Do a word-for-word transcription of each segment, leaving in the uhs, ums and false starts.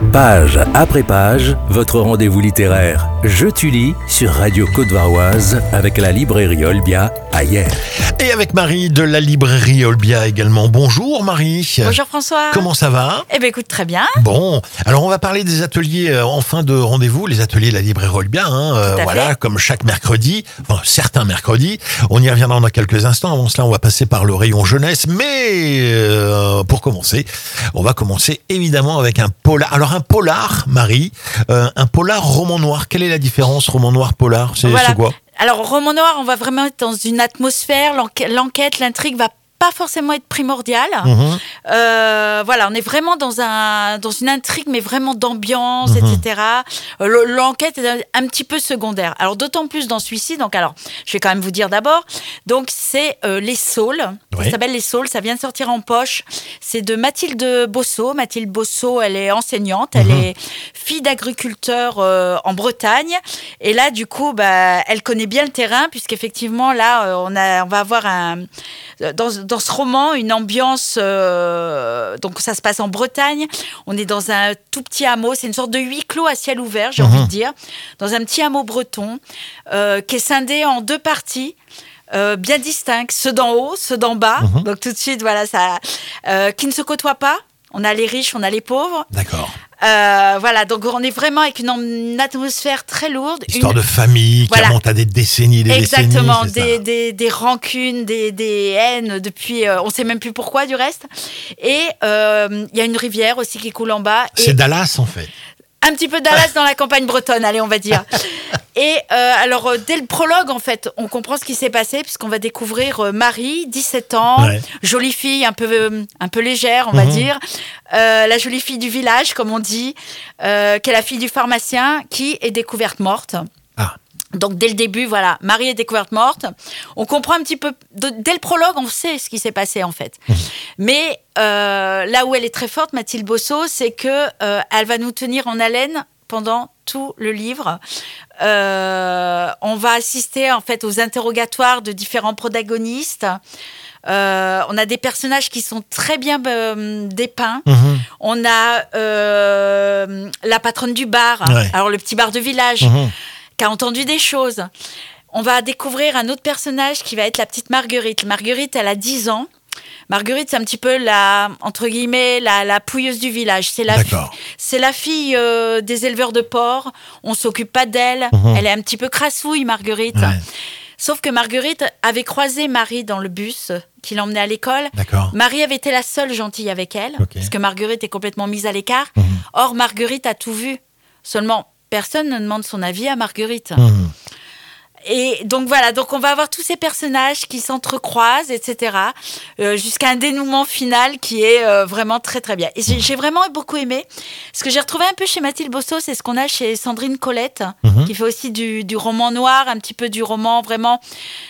Page après page, votre rendez-vous littéraire Je tu lis sur Radio Côte-Varoise avec la librairie Olbia à Hyères. Et avec Marie de la librairie Olbia également. Bonjour Marie. Bonjour François. Comment ça va ? Eh bien écoute, très bien. Bon, alors on va parler des ateliers euh, en fin de rendez-vous, les ateliers de la librairie Olbia, hein, euh, voilà, fait. Comme chaque mercredi, enfin certains mercredis. On y reviendra dans quelques instants. Avant cela, on va passer par le rayon jeunesse, mais euh, pour commencer, on va commencer évidemment avec un polar. Alors un polar, Marie, euh, un polar roman noir. Quelle est la différence roman noir polar ? C'est, voilà. c'est quoi ? Alors roman noir, on va vraiment être dans une atmosphère. L'enquête, l'enquête l'intrigue va pas forcément être primordial. Mmh. Euh, voilà, on est vraiment dans un dans une intrigue, mais vraiment d'ambiance, mmh. et cetera. Euh, l'enquête est un, un petit peu secondaire. Alors d'autant plus dans celui-ci. Donc alors, je vais quand même vous dire d'abord. Donc c'est euh, Les Saules. Oui. Ça s'appelle Les Saules. Ça vient de sortir en poche. C'est de Mathilde Bosso. Mathilde Bosso, elle est enseignante. Mmh. Elle est fille d'agriculteur euh, en Bretagne. Et là, du coup, bah, elle connaît bien le terrain, puisqu'effectivement là, euh, on a on va avoir un dans dans ce roman, une ambiance, euh, donc ça se passe en Bretagne, on est dans un tout petit hameau, c'est une sorte de huis clos à ciel ouvert, j'ai mmh. envie de dire, dans un petit hameau breton, euh, qui est scindé en deux parties, euh, bien distinctes, ceux d'en haut, ceux d'en bas, mmh. donc tout de suite, voilà, ça, euh, qui ne se côtoient pas, on a les riches, on a les pauvres. D'accord. Euh, voilà, donc on est vraiment avec une, une atmosphère très lourde. Histoire une... de famille qui voilà. remonte à des décennies, des Exactement, décennies. Des, des, des rancunes, des, des haines depuis, euh, on ne sait même plus pourquoi du reste. Et il euh, y a une rivière aussi qui coule en bas. C'est et... Dallas en fait. Un petit peu Dallas dans la campagne bretonne, allez, on va dire. Et euh, alors, euh, dès le prologue, en fait, on comprend ce qui s'est passé, puisqu'on va découvrir euh, Marie, dix-sept ans, ouais. jolie fille, un peu, euh, un peu légère, on mm-hmm. va dire, euh, la jolie fille du village, comme on dit, euh, qui est la fille du pharmacien, qui est découverte morte. Ah. Donc, dès le début, voilà, Marie est découverte morte. On comprend un petit peu, de, dès le prologue, on sait ce qui s'est passé, en fait. Mmh. Mais euh, là où elle est très forte, Mathilde Bosso, c'est qu'elle euh, va nous tenir en haleine pendant tout le livre. Euh, on va assister, en fait, aux interrogatoires de différents protagonistes. Euh, on a des personnages qui sont très bien euh, dépeints. Mmh. On a euh, la patronne du bar, ouais. alors le petit bar de village, mmh. qui a entendu des choses. On va découvrir un autre personnage qui va être la petite Marguerite. Marguerite, elle a dix ans. Marguerite, c'est un petit peu la, entre guillemets, la, la pouilleuse du village. C'est la, fi- c'est la fille euh, des éleveurs de porcs. On s'occupe pas d'elle. Mmh. Elle est un petit peu crassouille, Marguerite. Ouais. Sauf que Marguerite avait croisé Marie dans le bus qui l'emmenait à l'école. D'accord. Marie avait été la seule gentille avec elle, okay. parce que Marguerite est complètement mise à l'écart. Mmh. Or, Marguerite a tout vu. Seulement, personne ne demande son avis à Marguerite. Mmh. Et donc voilà, donc on va avoir tous ces personnages qui s'entrecroisent, et cetera, euh, jusqu'à un dénouement final qui est euh, vraiment très très bien. Et j'ai, j'ai vraiment beaucoup aimé. Ce que j'ai retrouvé un peu chez Mathilde Bosso, c'est ce qu'on a chez Sandrine Colette, mmh. qui fait aussi du, du roman noir, un petit peu du roman vraiment...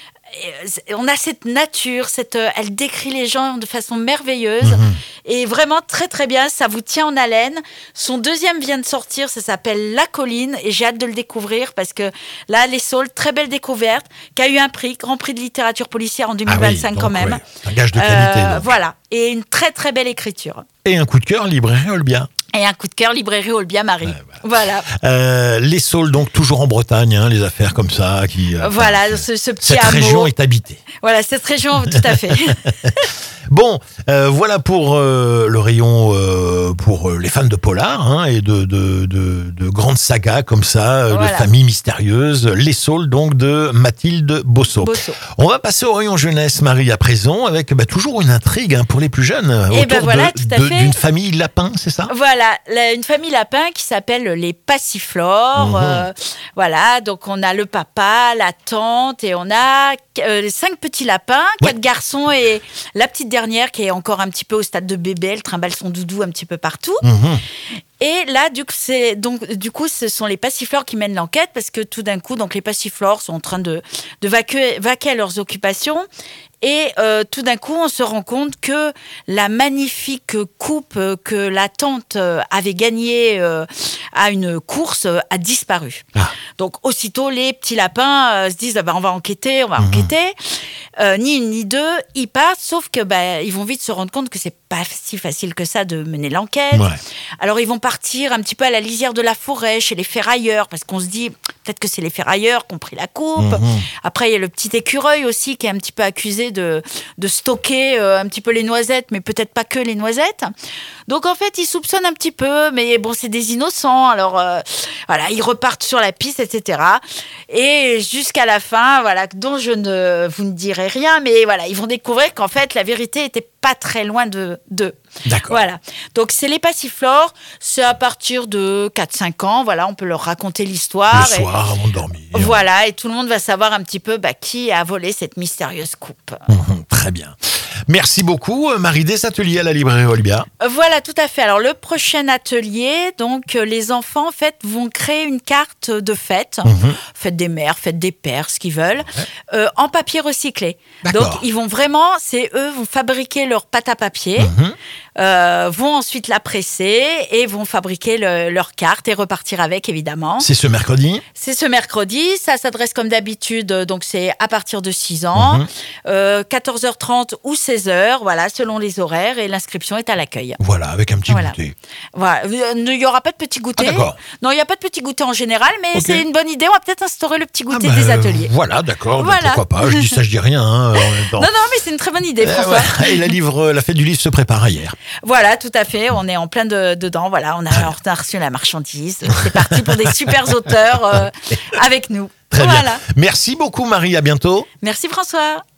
On a cette nature, cette, elle décrit les gens de façon merveilleuse mmh. et vraiment très très bien, ça vous tient en haleine. Son deuxième vient de sortir, ça s'appelle La Colline et j'ai hâte de le découvrir parce que là, Les Saules, très belle découverte, qui a eu un prix, Grand Prix de littérature policière en deux mille vingt-cinq ah oui, donc, quand même. Ouais, un gage de qualité. Euh, voilà, et une très très belle écriture. Et un coup de cœur, librairie Olbia. Et un coup de cœur, librairie Olbia Marie. Ouais, voilà. voilà. Euh, les Saules, donc toujours en Bretagne, hein, les affaires comme ça. Qui, euh, voilà, enfin, ce, ce petit cette hameau. Cette région est habitée. Voilà, cette région, tout à fait. Bon, euh, voilà pour euh, le rayon euh, pour les fans de polar hein, et de, de, de, de grandes sagas comme ça, voilà. de familles mystérieuses. Les Saules, donc, de Mathilde Bosso. Bosso. On va passer au rayon jeunesse, Marie, à présent, avec bah, toujours une intrigue hein, pour les plus jeunes. Et autour ben voilà, de, tout à de, fait. d'une famille lapin, c'est ça ? Voilà, la, une famille lapin qui s'appelle les Passiflores. Mmh. Euh, voilà, donc on a le papa, la tante et on a euh, cinq petits lapins, quatre ouais. garçons et la petite dernière qui est encore un petit peu au stade de bébé, elle trimballe son doudou un petit peu partout. Mmh. Et là, du coup, c'est, donc, du coup, ce sont les Passiflores qui mènent l'enquête parce que tout d'un coup, donc, les Passiflores sont en train de, de vaquer, vaquer à leurs occupations. Et euh, tout d'un coup, on se rend compte que la magnifique coupe que la tante avait gagnée euh, à une course a disparu. Ah. Donc, aussitôt, les petits lapins euh, se disent ah, bah, on va enquêter, on va mmh. enquêter. Euh, ni une ni deux, ils partent, sauf que bah, ils vont vite se rendre compte que c'est pas si facile que ça de mener l'enquête. Ouais. Alors, ils vont partir repartir un petit peu à la lisière de la forêt, chez les ferrailleurs, parce qu'on se dit, peut-être que c'est les ferrailleurs qui ont pris la coupe. Mmh. Après, il y a le petit écureuil aussi qui est un petit peu accusé de, de stocker euh, un petit peu les noisettes, mais peut-être pas que les noisettes. Donc, en fait, ils soupçonnent un petit peu, mais bon, c'est des innocents. Alors, euh, voilà, ils repartent sur la piste, et cetera. Et jusqu'à la fin, voilà, dont je ne vous ne dirai rien, mais voilà, ils vont découvrir qu'en fait, la vérité était pas très loin de d'eux. D'accord. Voilà. Donc, c'est les Passiflores. C'est à partir de quatre cinq ans. Voilà, on peut leur raconter l'histoire. Le soir, et, avant de dormir. Voilà, et tout le monde va savoir un petit peu bah, qui a volé cette mystérieuse coupe. Mmh, très bien. Merci beaucoup, Marie, des ateliers à la librairie Olbia. Voilà, tout à fait. Alors, le prochain atelier, donc, les enfants, en fait, vont créer une carte de fête. Mmh. Fête des mères, fête des pères, ce qu'ils veulent, ouais. euh, en papier recyclé. D'accord. Donc, ils vont vraiment, c'est eux, vont fabriquer leur pâte à papier, mmh. euh, vont ensuite la presser et vont fabriquer le, leur carte et repartir avec, évidemment. C'est ce mercredi ? C'est ce mercredi. Ça s'adresse comme d'habitude, donc c'est à partir de six ans, mmh. euh, quatorze heures trente ou seize heures, voilà, selon les horaires, et l'inscription est à l'accueil. Voilà, avec un petit voilà. goûter. Voilà. Il n'y aura pas de petit goûter. Ah, d'accord. Non, il n'y a pas de petit goûter en général, mais okay. c'est une bonne idée. On va peut-être instaurer le petit goûter ah bah, des ateliers. Voilà, d'accord. Voilà. Pourquoi pas ? Je dis ça, je dis rien. Hein, en même temps. Non, non, mais c'est une très bonne idée, François. Euh, ouais. Et la, livre, la fête du livre se prépare hier. Voilà, tout à fait. On est en plein de, dedans. Voilà, on a, on a reçu la marchandise. C'est parti pour des super auteurs euh, avec nous. Très voilà. bien. Merci beaucoup, Marie. À bientôt. Merci, François.